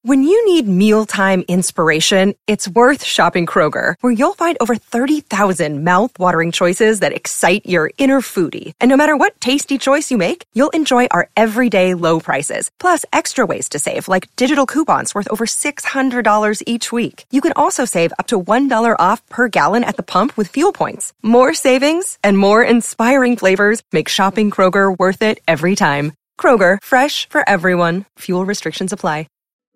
When you need mealtime inspiration, it's worth shopping Kroger, where you'll find over 30,000 mouth-watering choices that excite your inner foodie. And no matter what tasty choice you make, you'll enjoy our everyday low prices, plus extra ways to save, like digital coupons worth over $600 each week. You can also save up to $1 off per gallon at the pump with fuel points. More savings and more inspiring flavors make shopping Kroger worth it every time. Kroger, fresh for everyone. Fuel restrictions apply.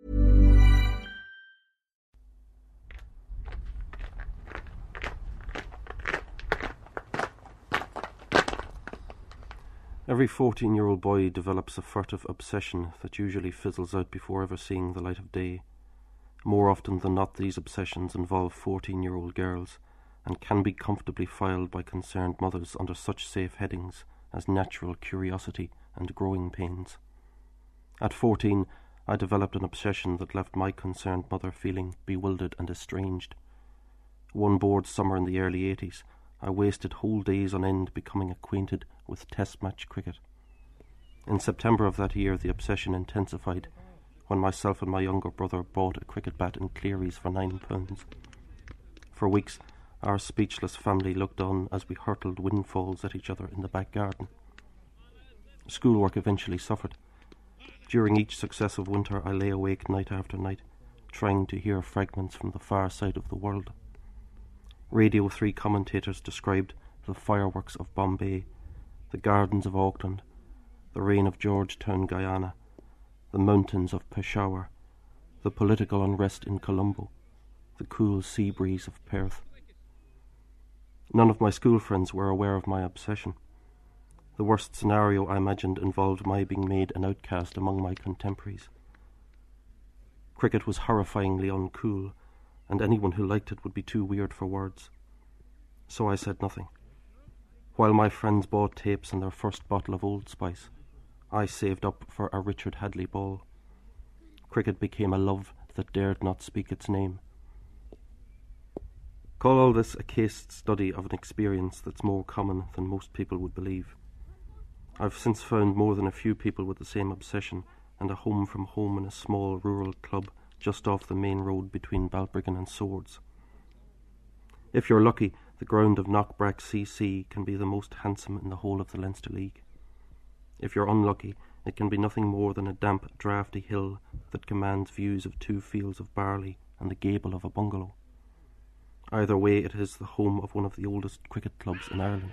Every 14-year-old boy develops a furtive obsession that usually fizzles out before ever seeing the light of day. More often than not, these obsessions involve 14-year-old girls and can be comfortably filed by concerned mothers under such safe headings as natural curiosity and growing pains. At 14, I developed an obsession that left my concerned mother feeling bewildered and estranged. One bored summer in the early 80s, I wasted whole days on end becoming acquainted with test match cricket. In September of that year, the obsession intensified when myself and my younger brother bought a cricket bat in Cleary's for £9. For weeks, our speechless family looked on as we hurtled windfalls at each other in the back garden. Schoolwork eventually suffered. During each successive winter, I lay awake night after night, trying to hear fragments from the far side of the world. Radio 3 commentators described the fireworks of Bombay, the gardens of Auckland, the rain of Georgetown, Guyana, the mountains of Peshawar, the political unrest in Colombo, the cool sea breeze of Perth. None of my school friends were aware of my obsession. The worst scenario I imagined involved my being made an outcast among my contemporaries. Cricket was horrifyingly uncool, and anyone who liked it would be too weird for words. So I said nothing. While my friends bought tapes and their first bottle of Old Spice, I saved up for a Richard Hadley ball. Cricket became a love that dared not speak its name. Call all this a case study of an experience that's more common than most people would believe. I've since found more than a few people with the same obsession and a home from home in a small rural club just off the main road between Balbriggan and Swords. If you're lucky, the ground of Knockbrack CC can be the most handsome in the whole of the Leinster League. If you're unlucky, it can be nothing more than a damp, draughty hill that commands views of 2 fields of barley and the gable of a bungalow. Either way, it is the home of one of the oldest cricket clubs in Ireland.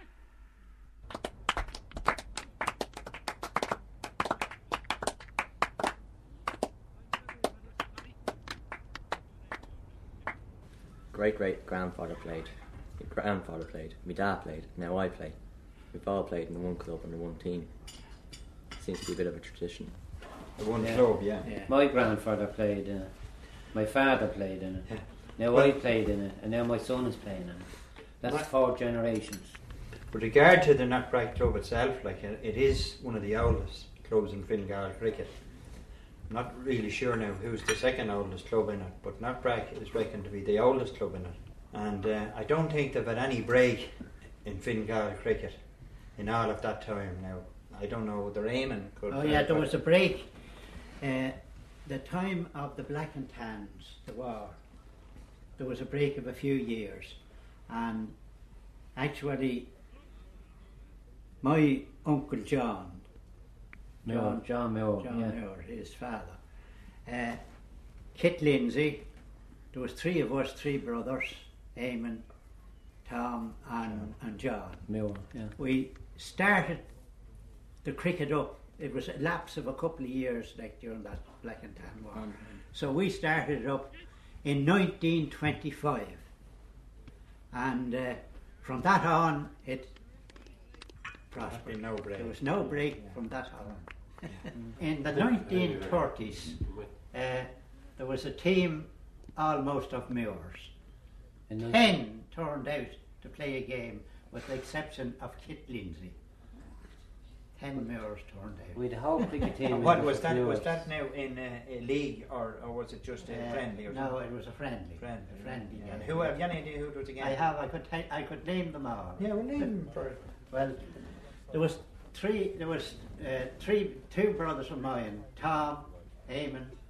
Great-great-grandfather played, my grandfather played, my dad played, now I play. We've all played in the one club and the one team. Seems to be a bit of a tradition. The one club, yeah. My grandfather played in it, my father played in it, now I played in it, and now my son is playing in it. That's 4 generations. With regard to the Knockbrack Club itself, like it is one of the oldest clubs in Fingal cricket. I'm not really sure now who's the second oldest club in it, but Knockbrack is reckoned to be the oldest club in it. And I don't think they've had any break in Fingal cricket in all of that time now. I don't know, they're aiming. There was a break. The time of the Black and Tans, the war, there was a break of a few years. And actually, my Uncle John Moore, his father, Kit Lindsay, there was 3 of us, 3 brothers, Eamon, Tom and John. Moore, We started the cricket up. It was a lapse of a couple of years like during that Black and Tan war. So we started it up in 1925, and from that on it prospered. There was no break from that on. In the 1930s, there was a team almost of Moors. 10 turned out to play a game, with the exception of Kit Lindsay. 10 Moors turned out. With the whole cricket team. What was that? Was that now in a league, or was it just a friendly? Or no, it was a friendly. A friendly. And who? Have you any idea who it was again? I could name them all. Yeah, we'll name them for. Well, there was 2 brothers of mine, Tom, Eamon,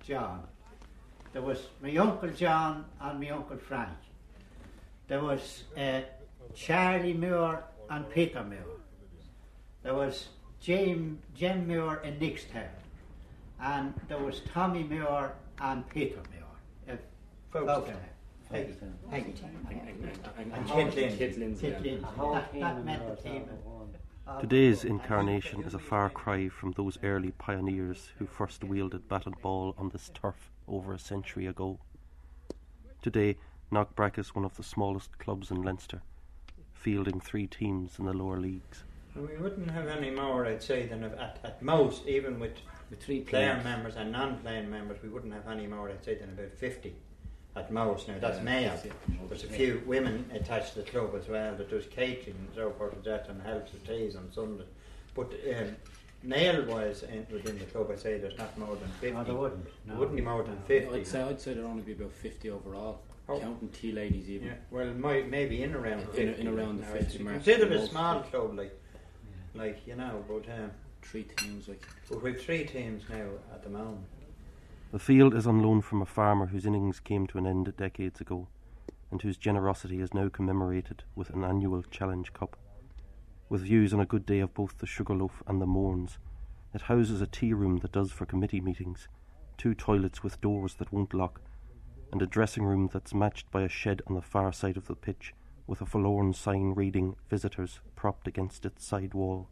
John. There was my Uncle John and my Uncle Frank. There was Charlie Moore and Peter Moore. There was Jem Moore in Nixtown. And there was Tommy Moore and Peter Moore. Folkestone. Peggy. And Kit Lindsay. That meant the team. Today's incarnation is a far cry from those early pioneers who first wielded bat and ball on this turf over a century ago. Today, Knockbrack is one of the smallest clubs in Leinster, fielding 3 teams in the lower leagues. We wouldn't have any more, I'd say, than at most, even with 3 player members and non-playing members, we wouldn't have any more, I'd say, than about 50 at most. Now, that's male. There's a few women attached to the club as well that does catering and so forth and that, and helps with teas on Sunday. But male-wise within the club, I'd say there's not more than 50. No, there wouldn't. No. There wouldn't be more than 50. I'd say there'd only be about 50 overall, counting tea ladies even. Yeah, well, maybe in around 50. In around the 50 mark. Consider it a small club, like you know, but 3 teams, like. But we've 3 teams now at the moment. The field is on loan from a farmer whose innings came to an end decades ago, and whose generosity is now commemorated with an annual Challenge Cup. With views on a good day of both the Sugarloaf and the Mourns, it houses a tea room that does for committee meetings, 2 toilets with doors that won't lock, and a dressing room that's matched by a shed on the far side of the pitch with a forlorn sign reading "Visitors" propped against its side wall.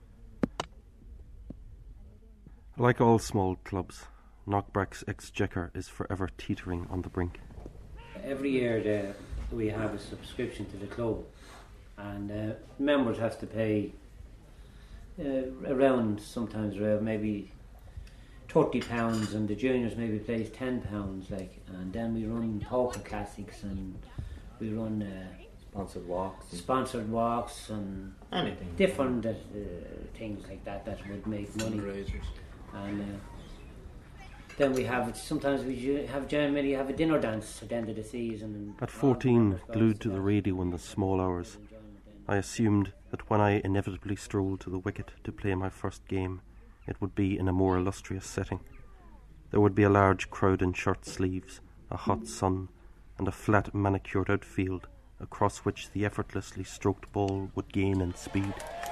Like all small clubs, Knockbrack's exchequer is forever teetering on the brink. Every year we have a subscription to the club, and members have to pay sometimes around maybe £30, and the juniors maybe plays £10, and then we run poker classics, and we run sponsored walks and anything different things like that would make money. And then we have, sometimes we generally have a dinner dance at the end of the season. At 14, glued to the radio in the small hours, I assumed that when I inevitably strolled to the wicket to play my first game, it would be in a more illustrious setting. There would be a large crowd in shirt sleeves, a hot sun, and a flat manicured outfield across which the effortlessly stroked ball would gain in speed.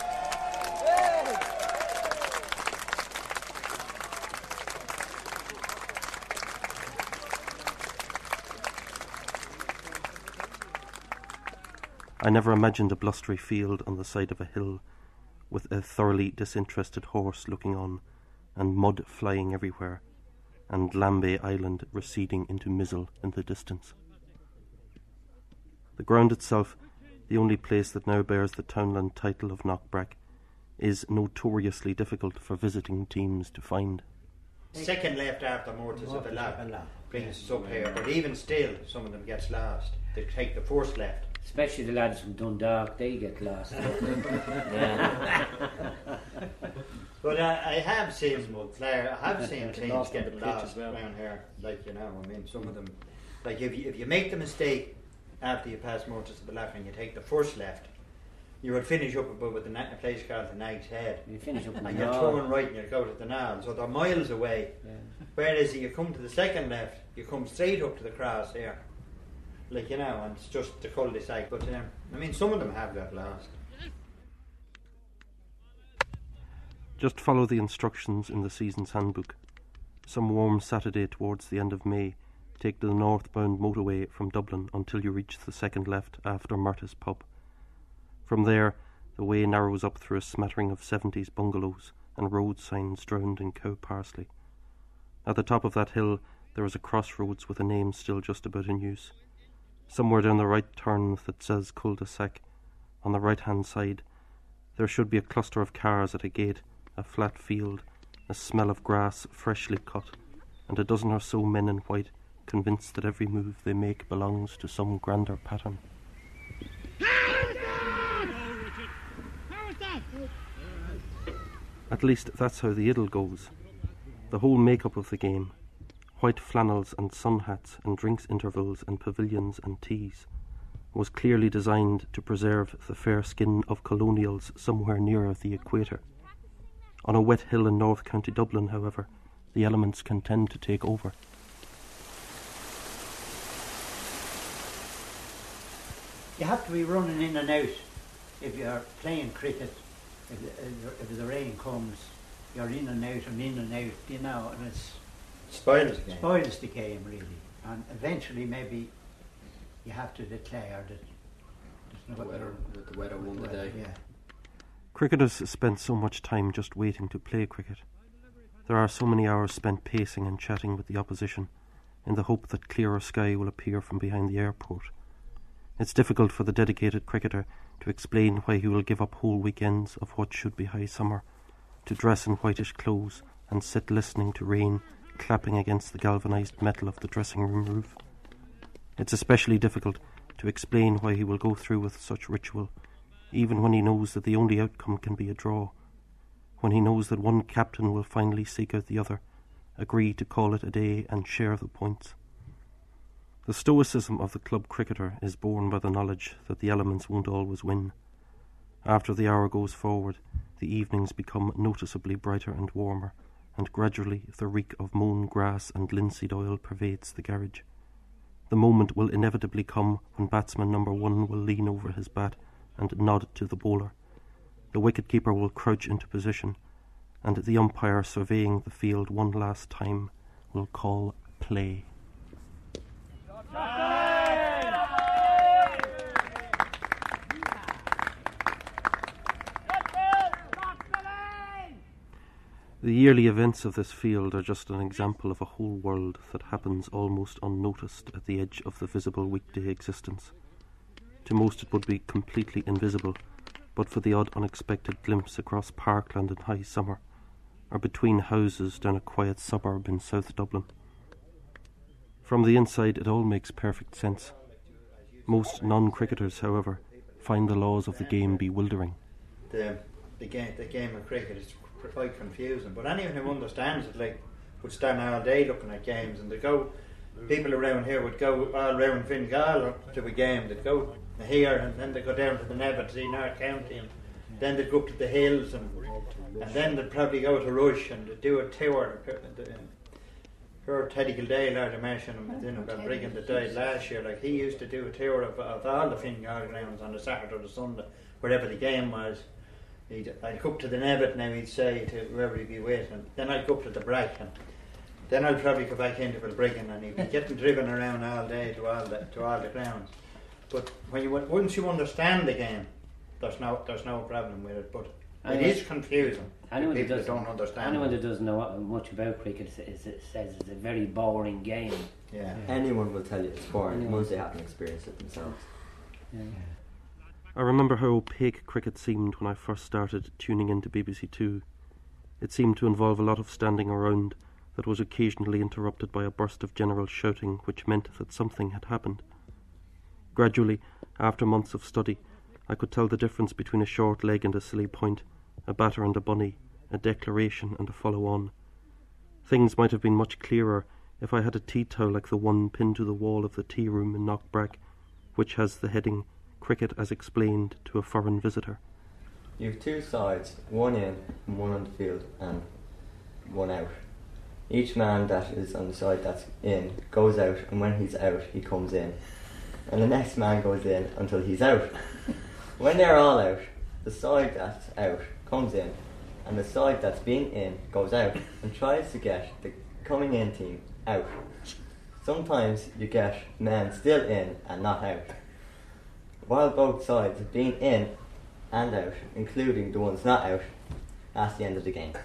I never imagined a blustery field on the side of a hill, with a thoroughly disinterested horse looking on, and mud flying everywhere, and Lambay Island receding into Mizzle in the distance. The ground itself, the only place that now bears the townland title of Knockbrack, is notoriously difficult for visiting teams to find. Second left after Mortis of the lap brings us up here, but even still, some of them gets lost. They take the first left. Especially the lads from Dundalk, they get lost. But I have seen teams getting lost around here. Some of them, if you make the mistake after you pass Mortis of the left and you take the first left, you would finish up above with a place called the Knight's Head. You finish up and you're turn right and you go to the Nile, so they're miles away. Yeah. Whereas if you come to the second left, you come straight up to the cross here. And it's just the cul-de-sac. But some of them have got lost. Just follow the instructions in the season's handbook. Some warm Saturday towards the end of May, take the northbound motorway from Dublin until you reach the second left after Murtagh's pub. From there, the way narrows up through a smattering of 70s bungalows and road signs drowned in cow parsley. At the top of that hill, there is a crossroads with a name still just about in use. Somewhere down the right turn that says cul-de-sac, on the right-hand side, there should be a cluster of cars at a gate, a flat field, a smell of grass freshly cut, and a dozen or so men in white, convinced that every move they make belongs to some grander pattern. At least that's how the Iddle goes. The whole make-up of the game, white flannels and sun hats and drinks intervals and pavilions and teas, was clearly designed to preserve the fair skin of colonials somewhere nearer the equator. On a wet hill in North County Dublin, however, the elements can tend to take over. You have to be running in and out if you're playing cricket. If the rain comes, you're in and out and in and out, you know, and it Spoils the game really. And eventually maybe you have to declare that there's no the weather won the day. Yeah. Cricketers spend so much time just waiting to play cricket. There are so many hours spent pacing and chatting with the opposition in the hope that clearer sky will appear from behind the airport. It's difficult for the dedicated cricketer to explain why he will give up whole weekends of what should be high summer to dress in whitish clothes and sit listening to rain clapping against the galvanised metal of the dressing room roof. It's especially difficult to explain why he will go through with such ritual, even when he knows that the only outcome can be a draw, when he knows that one captain will finally seek out the other, agree to call it a day and share the points. The stoicism of the club cricketer is born by the knowledge that the elements won't always win. After the hour goes forward, the evenings become noticeably brighter and warmer, and gradually the reek of mown grass and linseed oil pervades the garage. The moment will inevitably come when batsman number 1 will lean over his bat and nod to the bowler. The wicket-keeper will crouch into position, and the umpire surveying the field one last time will call play. The yearly events of this field are just an example of a whole world that happens almost unnoticed at the edge of the visible weekday existence. To most it would be completely invisible, but for the odd unexpected glimpse across parkland in high summer, or between houses down a quiet suburb in South Dublin. From the inside it all makes perfect sense. Most non-cricketers, however, find the laws of the game bewildering. The game of cricket is quite confusing, but anyone who understands it would stand all day looking at games, and people around here would go all round Fingal to a game. They'd go here and then they'd go down to the Never to see North County, and then they'd go up to the hills, and then they'd probably go to Rush and they'd do a tour. Her Teddy Gildale, I'd imagine, about Brigham that died last year, he used to do a tour of all the Fingal grounds on the Saturday or the Sunday, wherever the game was. I'd go up to the Nebbit now, he'd say, to whoever he'd be with, and then I'd go up to the Brack, and then I'd probably go back into Brigham, and he'd be getting driven around all day to all the grounds. But once you understand the game, there's no problem with it, but it is confusing. Anyone People that don't understand anyone that doesn't know much about cricket says it's a very boring game. Yeah. Anyone will tell you it's boring once they haven't experienced it themselves. Yeah. I remember how opaque cricket seemed when I first started tuning into BBC Two. It seemed to involve a lot of standing around that was occasionally interrupted by a burst of general shouting which meant that something had happened. Gradually, after months of study, I could tell the difference between a short leg and a silly point, a batter and a bunny, a declaration and a follow-on. Things might have been much clearer if I had a tea towel like the one pinned to the wall of the tea room in Knockbrack, which has the heading Cricket as Explained to a Foreign Visitor. You have two sides, one in and one on the field, and one out. Each man that is on the side that's in goes out, and when he's out, he comes in. And the next man goes in until he's out. When they're all out, the side that's out comes in, and the side that's been in goes out and tries to get the coming in team out. Sometimes you get men still in and not out. While both sides have been in and out, including the ones not out, that's the end of the game.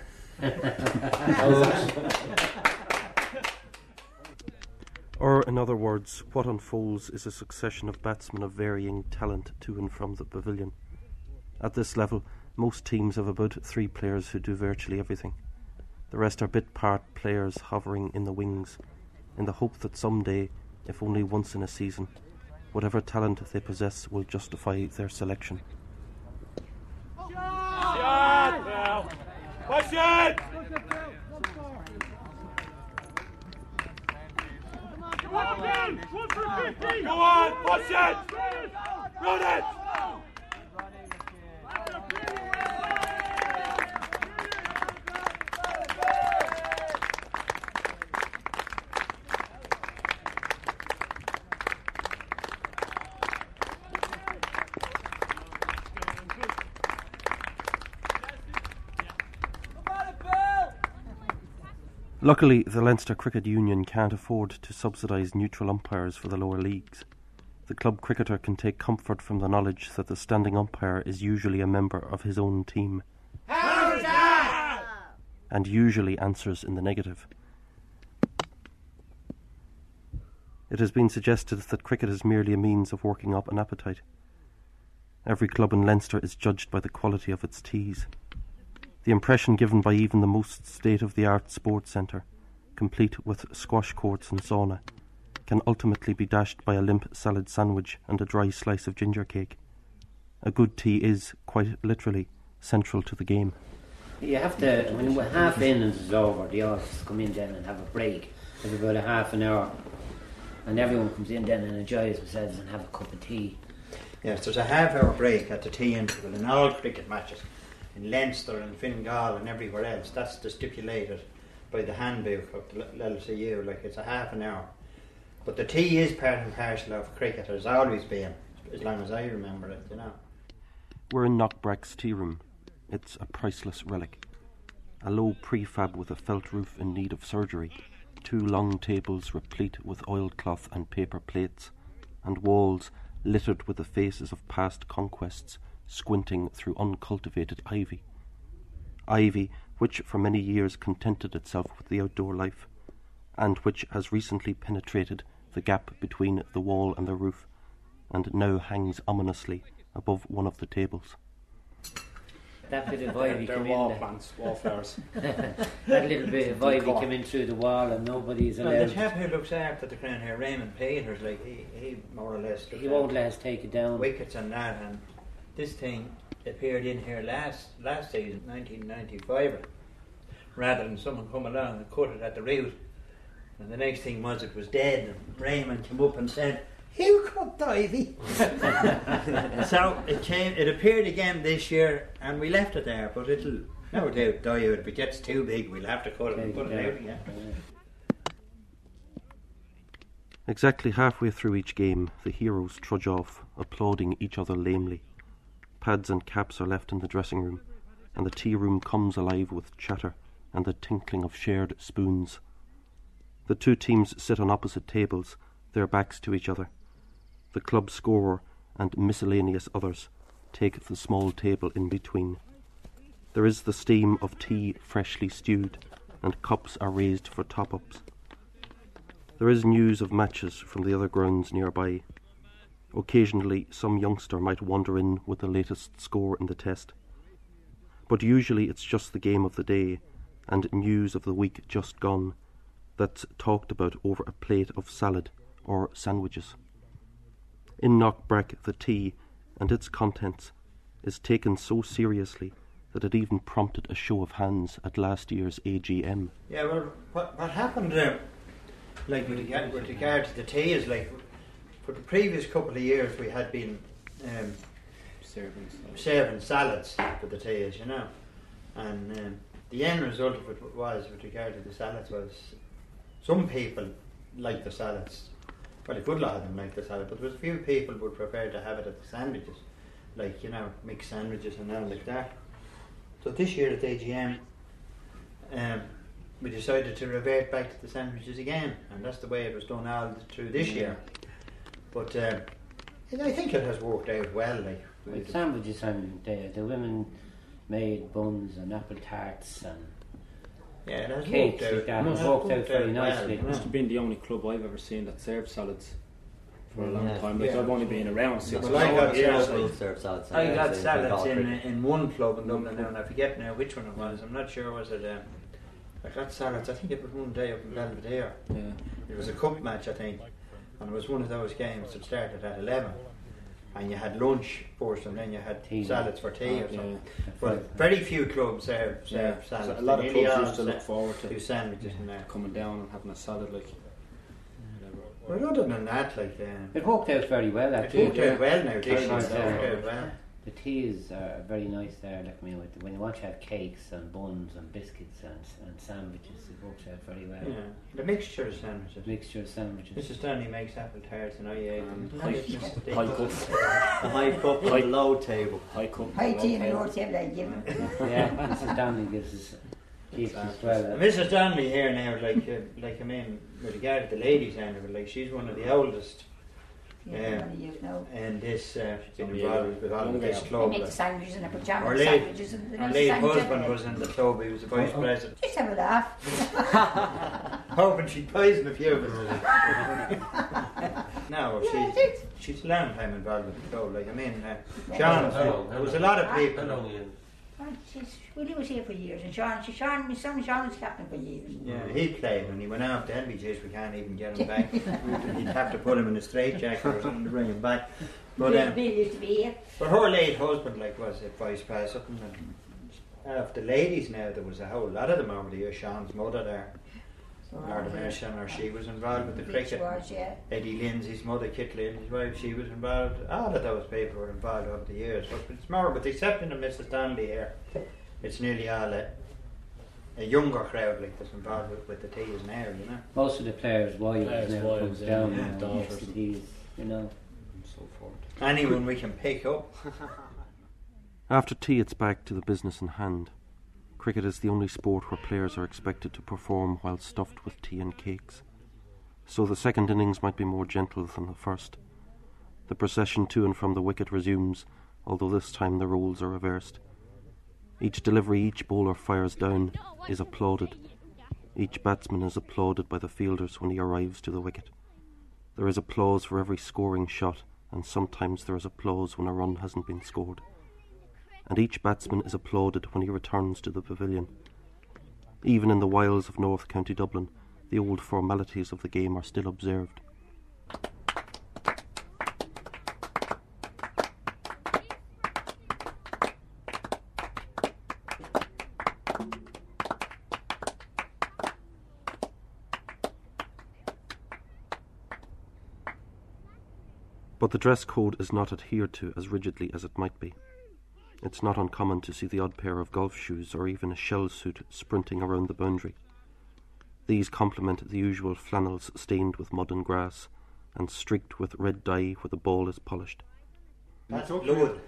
Or, in other words, what unfolds is a succession of batsmen of varying talent to and from the pavilion. At this level, most teams have about 3 players who do virtually everything. The rest are bit-part players hovering in the wings, in the hope that someday, if only once in a season, whatever talent they possess will justify their selection. Push it! Go on, push it! Run it! Luckily, the Leinster Cricket Union can't afford to subsidise neutral umpires for the lower leagues. The club cricketer can take comfort from the knowledge that the standing umpire is usually a member of his own team. And usually answers in the negative. It has been suggested that cricket is merely a means of working up an appetite. Every club in Leinster is judged by the quality of its tees. The impression given by even the most state-of-the-art sports centre, complete with squash courts and sauna, can ultimately be dashed by a limp salad sandwich and a dry slice of ginger cake. A good tea is, quite literally, central to the game. You have to, when half innings is over, they all come in then and have a break. There's about a half an hour. And everyone comes in then and enjoys themselves and have a cup of tea. Yes, there's a half-hour break at the tea interval in all cricket matches. In Leinster and Fingal and everywhere else. That's the stipulated by the handbook of the LCU. Like, it's a half an hour. But the tea is part and parcel of cricket. Has always been, as long as I remember it, you know. We're in Knockbrack's tea room. It's a priceless relic. A low prefab with a felt roof in need of surgery. 2 long tables replete with oilcloth and paper plates, and walls littered with the faces of past conquests squinting through uncultivated ivy. Ivy which for many years contented itself with the outdoor life, and which has recently penetrated the gap between the wall and the roof, and now hangs ominously above one of the tables. That bit of ivy They're came wall in. plants, wallflowers. That little bit of ivy came in through the wall, and nobody's Well, allowed. the chap who looks after the crown here, Raymond Peters, like he more or less He won't let us take it down. wickets and that, and this thing appeared in here last season, 1995, rather than someone come along and cut it at the root. And the next thing was it was dead, and Raymond came up and said, "Who cut the ivy?" So it appeared again this year, and we left it there, but it'll no doubt die out. If it gets too big, we'll have to cut it and put it out again. Exactly halfway through each game, the heroes trudge off, applauding each other lamely. Pads and caps are left in the dressing room, and the tea room comes alive with chatter and the tinkling of shared spoons. The 2 teams sit on opposite tables, their backs to each other. The club scorer and miscellaneous others take the small table in between. There is the steam of tea freshly stewed, and cups are raised for top-ups. There is news of matches from the other grounds nearby. Occasionally some youngster might wander in with the latest score in the test. But usually it's just the game of the day, and news of the week just gone, that's talked about over a plate of salad or sandwiches. In Knockbrack, the tea and its contents is taken so seriously that it even prompted a show of hands at last year's AGM. Yeah, well, what happened there, like with regard to the tea, is like for the previous couple of years we had been serving salads for the teas, you know, and the end result of it was, with regard to the salads, was some people like the salads. Well, a good lot of them like the salad, but there was a few people would prefer to have it at the sandwiches, like, you know, mixed sandwiches and all like that. So this year at the AGM, we decided to revert back to the sandwiches again, and that's the way it was done all through this year. But I think it has worked out well. Like With sandwiches, and the women made buns and apple tarts and yeah, it has cakes worked like that. out. It worked out very nicely. Well, Must have been the only club I've ever seen that served salads for a long Yeah. time. Like, Yeah. I've only been around 6 Well, I got years. salads. I got salads in one club in Dublin now, and I forget now which one it was. I'm not sure, was it I got salads, I think it was one day up in Belvedere. Yeah. It was a cup match, I think, and it was one of those games that started at 11, and you had lunch first and then you had Tea. salads for tea or Yeah. something. But very few clubs serve Yeah. salads. So a lot of They nearly clubs all used to look do forward to sandwiches in there. coming down and having a salad, like. But other than that, like It worked out very well, it actually. worked out well now. This year, it Right, worked out well. The teas are very nice there. Like, I mean, when you want to have cakes and buns and biscuits and sandwiches, it works out very well. Yeah, the mixture of sandwiches. Mixture of sandwiches. Mrs. Stanley makes apple tarts and I ate them. High cup. A high cup on the low table. High cup. Hi, Tina, you're saying that, Jim. Yeah, Mrs. Stanley gives us keeps as well. Mrs. Donnelly here now, like I mean, with regard to the ladies end of it, like she's one of the oldest. And this she's been involved with all of this club. They make the sandwiches and the pyjama Her sandwiches. Her late husband was in the club, he was the vice president. Just have a laugh. Hoping she'd poison a few of us. No, she's a long time involved with the club. Like I mean, Sean, there was a lot of people. Willie was here for years, and Sean, my son Sean was captain for years. Yeah, he played when he went off to NBJs. We can't even get him back. He'd have to put him in a straitjacket or something to bring him back. But Bill used to be here. But her late husband, like, was a vice president. And of the ladies now, there was a whole lot of them over the years. Sean's mother there, Martha Merson, or she was involved with the cricket. Was, yeah. Eddie Lindsay's mother, Kit Lindsay's wife, she was involved. All of those people were involved over the years. But it's more, with the exception of Mrs. Donnelly here, it's nearly all a younger crowd like that's involved with the teas now, you know. Most of the players' wives now comes down and daughters, the teas, you know. And so forth. Anyone we can pick up. After tea, it's back to the business in hand. Cricket is the only sport where players are expected to perform while stuffed with tea and cakes. So the second innings might be more gentle than the first. The procession to and from the wicket resumes, although this time the roles are reversed. Each delivery each bowler fires down is applauded. Each batsman is applauded by the fielders when he arrives to the wicket. There is applause for every scoring shot, and sometimes there is applause when a run hasn't been scored. And each batsman is applauded when he returns to the pavilion. Even in the wilds of North County Dublin, the old formalities of the game are still observed. But the dress code is not adhered to as rigidly as it might be. It's not uncommon to see the odd pair of golf shoes or even a shell suit sprinting around the boundary. These complement the usual flannels stained with mud and grass and streaked with red dye where the ball is polished. That's fluid.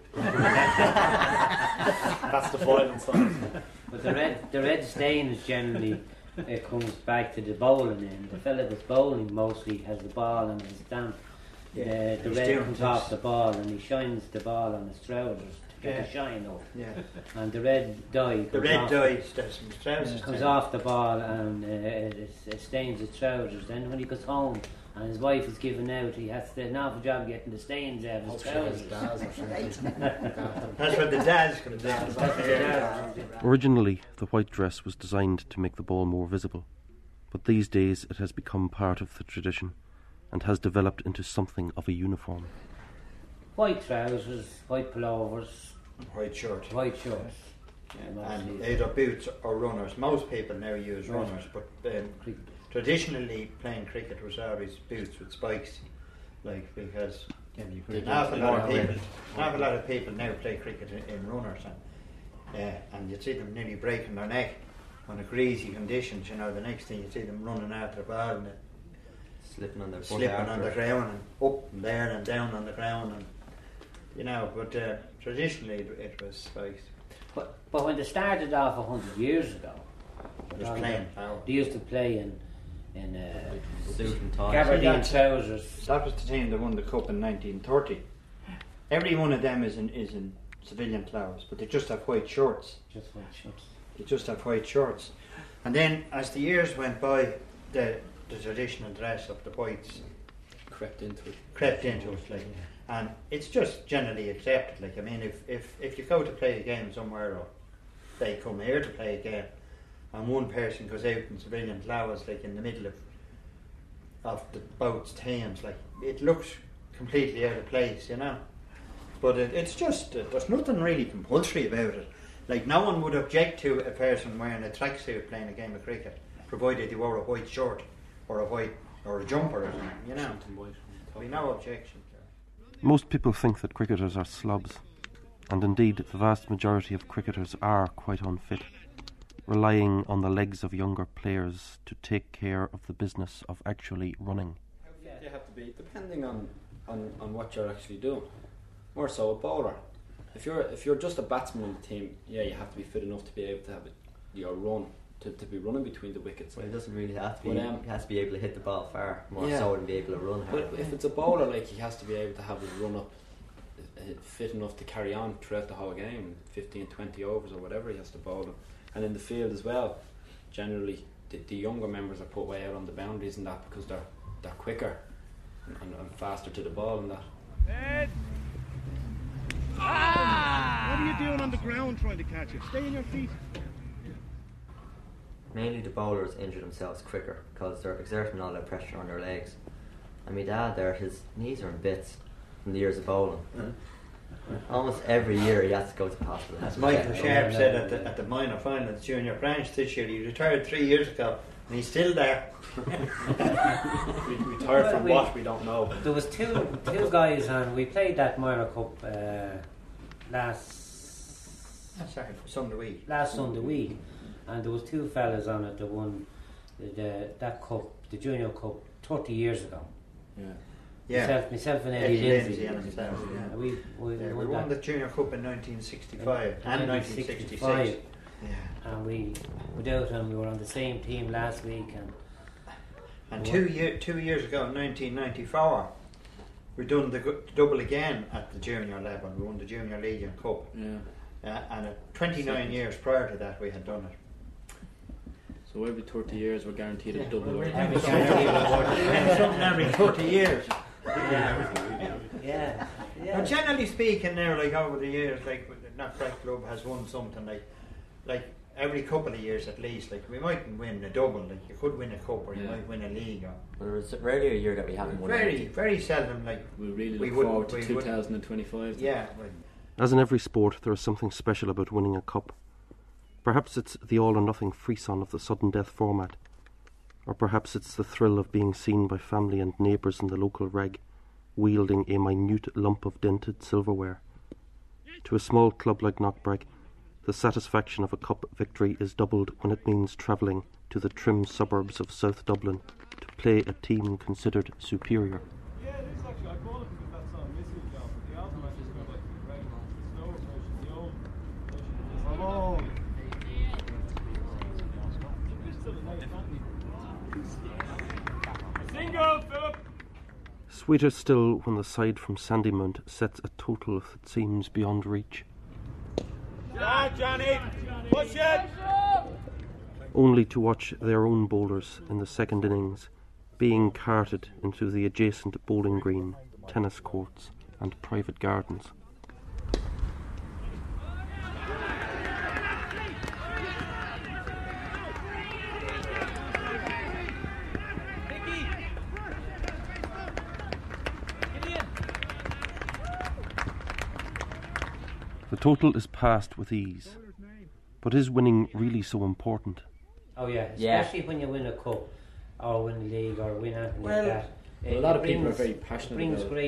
That's the violence on it. But the red stain is generally comes back to the bowling end. The fella that's bowling mostly has the ball and his stamp. The red comes off the ball and he shines the ball on his trousers to get the shine off. Yeah. And the red dye comes off the ball and it stains his trousers. Then when he goes home and his wife is given out, he has to an awful job getting the stains out of his trousers. That's where the Daz comes in. Originally, the white dress was designed to make the ball more visible, but these days it has become part of the tradition and has developed into something of a uniform. White trousers, white pullovers, white shirts. Yeah, and either boots or runners. Most people now use runners, but traditionally playing cricket was always boots with spikes, like because an awful lot of people now play cricket in runners, and you'd see them nearly breaking their neck on a greasy conditions. You know, the next thing you see them running after the ball and slipping on the ground and up and there and down on the ground, and you know. But traditionally it was spikes. But when they started off 100 years ago, they used to play in suit and tie, gabardine trousers. That was the team that won the cup in 1930. Every one of them is in civilian clothes, but they just have white shorts. They just have white shorts. And then as the years went by, the traditional dress of the whites crept into it, like, and it's just generally accepted. Like, I mean, if you go to play a game somewhere, or they come here to play a game, and one person goes out in civilian clothes, like in the middle of the boat's Thames, like, it looks completely out of place, you know. But it's just there's nothing really compulsory about it. Like, no one would object to a person wearing a tracksuit playing a game of cricket, provided they wore a white shirt or a jumper or something, you know. There'll be no objection. Most people think that cricketers are slobs, and indeed the vast majority of cricketers are quite unfit, relying on the legs of younger players to take care of the business of actually running. They have to be, depending on what you're actually doing. More so a bowler. If you're just a batsman on the team, yeah, you have to be fit enough to be able to have your run. to be running between the wickets. Well, it doesn't really have to be. But, He has to be able to hit the ball far, more Yeah. so than be able to run hard. But if it's a bowler, like, he has to be able to have his run up fit enough to carry on throughout the whole game, 15, 20 overs or whatever he has to bowl them. And in the field as well, generally the younger members are put way out on the boundaries and that, because they're quicker and faster to the ball and that. What are you doing on the ground trying to catch it? Stay on your feet. Mainly the bowlers injure themselves quicker because they're exerting all that pressure on their legs. And my dad there, his knees are in bits from the years of bowling. Almost every year he has to go to hospital. As Michael Sharp said at the minor final at the junior branch this year, he retired 3 years ago and he's still there. Retired from what we don't know. There was two guys on. We played that Myra Cup last Sunday week. Last Sunday week, and there was two fellas on it that won that cup, the junior cup, 30 years ago. Yeah. Myself and Eddie Lindsay. and himself. Yeah. We won the junior cup in 1965 and 1966. Yeah. And we went out and we were on the same team last week. And 2 years ago, in 1994, we done the double again at the junior level. We won the Junior Legion Cup. Yeah. And 29 years prior to that, we had done it. So every 30 years we're guaranteed a double. Something every 30 years. Yeah. And generally speaking, now, like over the years, like Knockbrack Club has won something like every couple of years at least. Like we mightn't win a double. Like you could win a cup or you might win a league. But there was rarely a year that we haven't won. Very seldom. Like we really look forward to 2025. Yeah. As in every sport, there is something special about winning a cup. Perhaps it's the all-or-nothing frisson of the sudden death format, or perhaps it's the thrill of being seen by family and neighbours in the local reg, wielding a minute lump of dented silverware. To a small club like Knockbrack, the satisfaction of a cup victory is doubled when it means travelling to the trim suburbs of South Dublin to play a team considered superior. Yeah, it is actually. I call it because that song Missile Job. The album actually is called like the regular one. The slower version, the old version. Oh. Single, Philip! Sweeter still when the side from Sandymount sets a total that seems beyond reach. Yeah, Johnny! Push it! Only to watch their own bowlers in the second innings being carted into the adjacent bowling green, tennis courts and private gardens. The total is passed with ease, but is winning really so important? Oh yeah, especially when you win a cup or win a league or win anything like that. A lot of people are very passionate. It brings about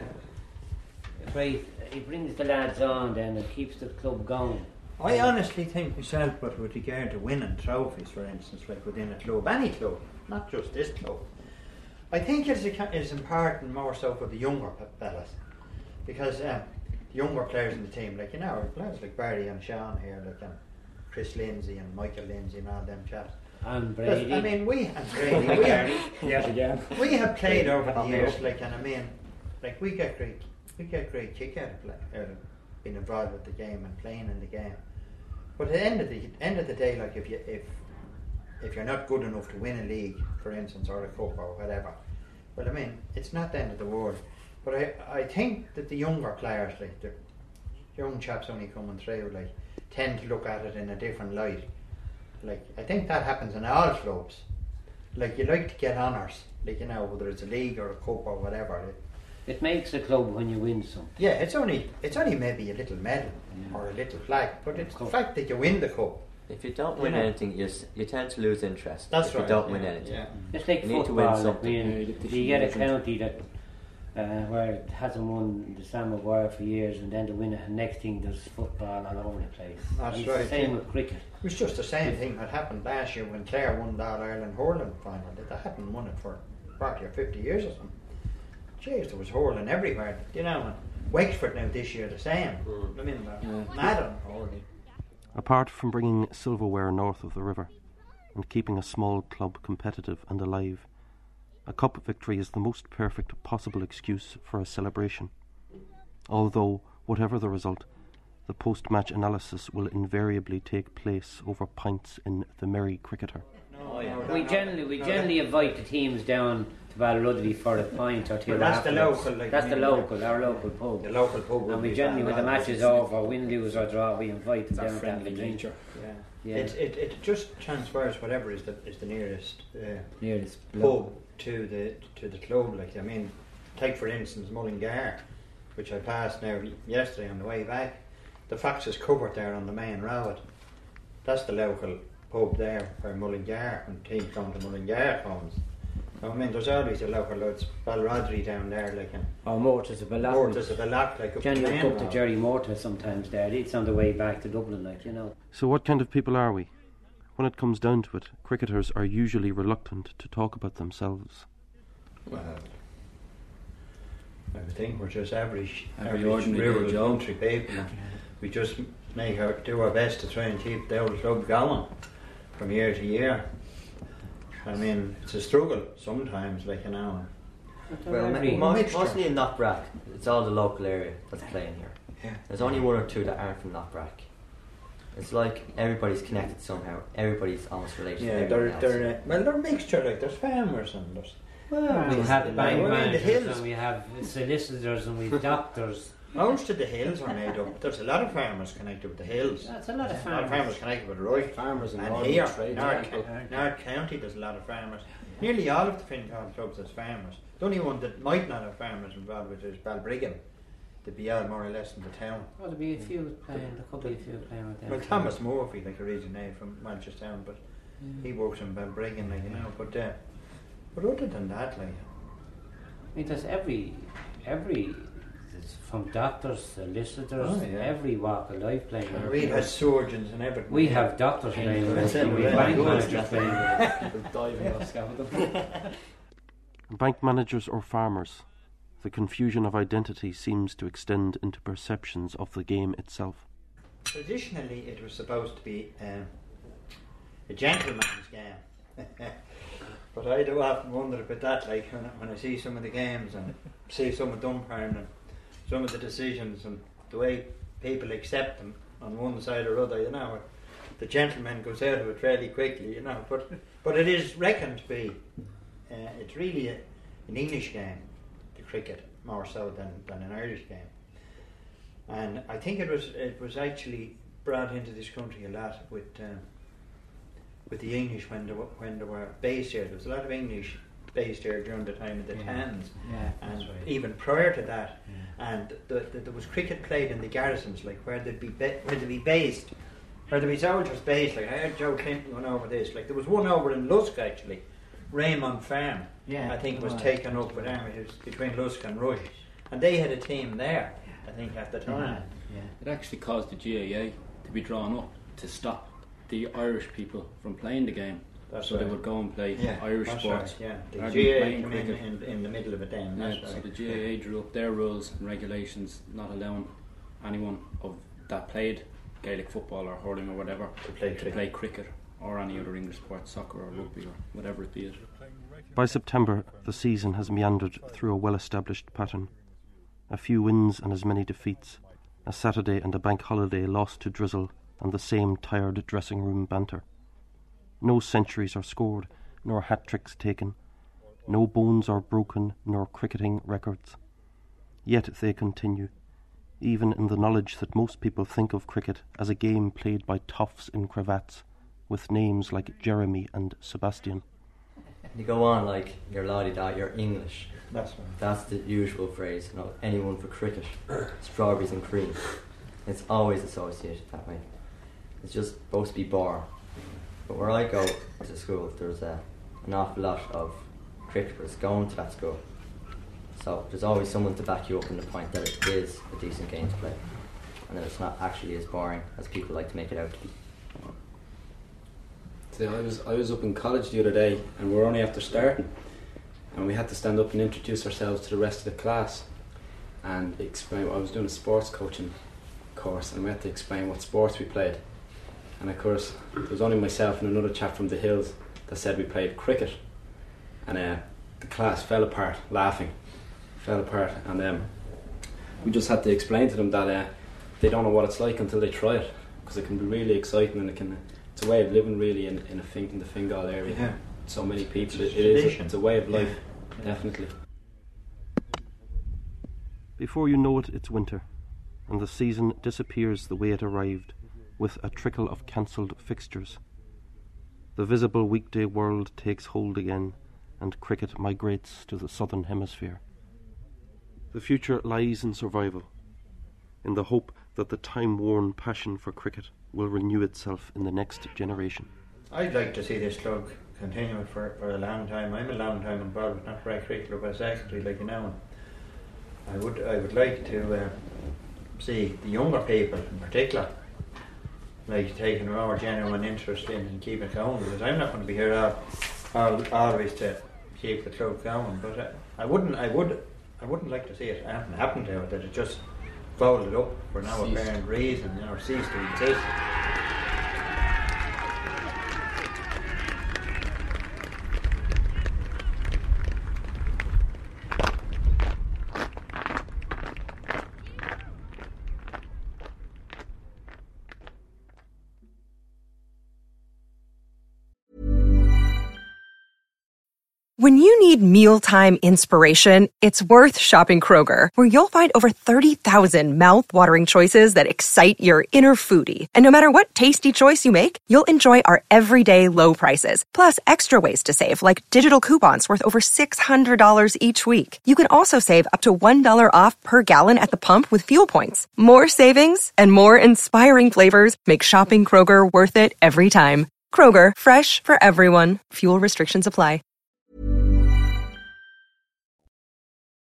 it brings the lads on then and keeps the club going. I honestly think myself, but with regard to winning trophies, for instance, like within a club, any club, not just this club, I think it's important more so for the younger fellas, because the younger players in the team, like players like Barry and Sean here, like Chris Lindsay and Michael Lindsay and all them chaps. And Brady. I mean, we have played over the years, like, and I mean, like we get great kick out of being involved with the game and playing in the game. But at the end of the day, like if you're not good enough to win a league, for instance, or a cup or whatever, well, I mean, it's not the end of the world. But I think that the younger players, like the young chaps only coming through, like tend to look at it in a different light. Like I think that happens in all clubs. Like you like to get honours, like whether it's a league or a cup or whatever. It makes a club when you win something. Yeah, it's only maybe a little medal or a little flag, but it's the fact that you win the cup. If you don't win anything, you tend to lose interest. That's if right. you don't win anything. Yeah. It's like you football. need to win something. You get a county that where it hasn't won the Sam Maguire for years, and then to win it, the next thing there's football all over the place. That's it's right. the same with cricket. It was just the same thing that happened last year when Clare won the All-Ireland hurling final. They hadn't won it for 40 or 50 years or something. Jeez, there was hurling everywhere, and Wexford now this year the same. I mean, mad on hurling. Apart from bringing silverware north of the river, and keeping a small club competitive and alive. A cup victory is the most perfect possible excuse for a celebration. Although, whatever the result, the post-match analysis will invariably take place over pints in the Merry Cricketer. We generally invite the teams down to Balrudley for a pint or two. But that's the afterwards. local, like, That's the local, our local pub. The local pub. And we generally, when the match is over, win, lose or draw, we invite them down to have a friendly drink. nature. Yeah. It just transfers whatever is the nearest Nearest pub to the club. Like, I mean, take for instance Mullingar, which I passed now yesterday on the way back. The Fox is covered there on the main road. That's the local pub there for Mullingar, when teams come to Mullingar comes. I mean, there's always a local, it's Balrodry down there, like, and Mortis of Ballock. Mortis of Ballock, like, up the Generally main up to road. Jerry Mortis sometimes there. It's on the way back to Dublin, like, you know. So what kind of people are we? When it comes down to it, cricketers are usually reluctant to talk about themselves. Well, I think we're just average ordinary rural Joe. country people. And we just do our best to try and keep the old club going from year to year. I mean, it's a struggle sometimes, like, you know. Well, mostly in Knockbrack, it's all the local area that's playing here. Yeah. There's only one or two that aren't from Knockbrack. It's like everybody's connected somehow. Everybody's almost related to Yeah, everybody else. they're a mixture, like, there's farmers and there's... We have the bank hills. managers and we have solicitors and we have doctors. Most of the hills are made up. There's a lot of farmers connected with the hills. That's a lot of A lot of farmers farmers. connected with the right. Farmers and And ordinary here, trades. North County, there's a lot of farmers. Nearly all of the Fincal clubs has farmers. The only one that might not have farmers involved with is Balbriggan. They'd be all more or less in the town. Well, there'll be a few playing, there could be a few playing with them. Well, Thomas Murphy, like, originated from Manchestown, but he works in Balbriggan, like, you know. But other than that, like, I mean, there's every it's from doctors, solicitors, Oh, yeah. every walk of life playing with we us. have surgeons and everything. We have doctors playing with us, Yeah. and we have bank managers playing with us. People diving off scaffolding. Bank managers or farmers, the confusion of identity seems to extend into perceptions of the game itself. Traditionally, it was supposed to be a gentleman's game. But I do often wonder about that, like, when I see some of the games and see some of the umpiring and some of the decisions and the way people accept them on one side or other, you know. The gentleman goes out of it fairly quickly, you know. But it is reckoned to be, it's really an English game, the cricket, more so than an Irish game. And I think it was actually brought into this country a lot with the English when they were based here. There was a lot of English based here during the time of the Tans, and even prior to that. Yeah. And there was cricket played in the garrisons, like where they'd be based, where there'd be soldiers based. Like, I heard Joe Clinton went over this. Like, there was one over in Lusk actually, Raymond Farm. Yeah, I think was taken up with army. It was between Lusk and Rush, and they had a team there. I think at the time. It actually caused the GAA to be drawn up to stop the Irish people from playing the game. That's so right. they would go and play Irish That's sports. Right, yeah, the rather GAA than playing came cricket. in the middle of it then. Yeah, That's so right. the GAA drew up their rules and regulations, not allowing anyone that played Gaelic football or hurling or whatever To play cricket or any other English sport, soccer or rugby or whatever it be. By September, the season has meandered through a well-established pattern. A few wins and as many defeats, a Saturday and a bank holiday lost to drizzle and the same tired dressing room banter. No centuries are scored, nor hat-tricks taken. No bones are broken, nor cricketing records. Yet they continue, even in the knowledge that most people think of cricket as a game played by toffs in cravats, with names like Jeremy and Sebastian. You go on like you're la-di-da, you're English. That's right. That's the usual phrase. You know, anyone for cricket, strawberries and cream. It's always associated that way. It's just supposed to be boring. But where I go to school, there's an awful lot of cricketers going to that school. So there's always someone to back you up in the point that it is a decent game to play, and that it's not actually as boring as people like to make it out to be. See, I was up in college the other day, and we were only after starting, and we had to stand up and introduce ourselves to the rest of the class, and explain. I was doing a sports coaching course, and we had to explain what sports we played. And of course, there was only myself and another chap from the hills that said we played cricket. And the class fell apart, laughing. And we just had to explain to them that they don't know what it's like until they try it, because it can be really exciting, and it's a way of living really in the Fingal area. Yeah. So many people, It's it's a way of life, definitely. Before you know it, it's winter, and the season disappears the way it arrived, with a trickle of cancelled fixtures. The visible weekday world takes hold again, and cricket migrates to the southern hemisphere. The future lies in survival, in the hope that the time-worn passion for cricket will renew itself in the next generation. I'd like to see this club continue for a long time. I'm a long time involved with Knockbrack Cricket Club as secretary, like you know. I would like to see the younger people in particular, like taking a more genuine interest in keeping it going, because I'm not going to be here always to keep the club going. But I wouldn't like to see it happen to it, that it just folded up for no apparent reason, or ceased to exist. When you need mealtime inspiration, it's worth shopping Kroger, where you'll find over 30,000 mouth-watering choices that excite your inner foodie. And no matter what tasty choice you make, you'll enjoy our everyday low prices, plus extra ways to save, like digital coupons worth over $600 each week. You can also save up to $1 off per gallon at the pump with fuel points. More savings and more inspiring flavors make shopping Kroger worth it every time. Kroger, fresh for everyone. Fuel restrictions apply.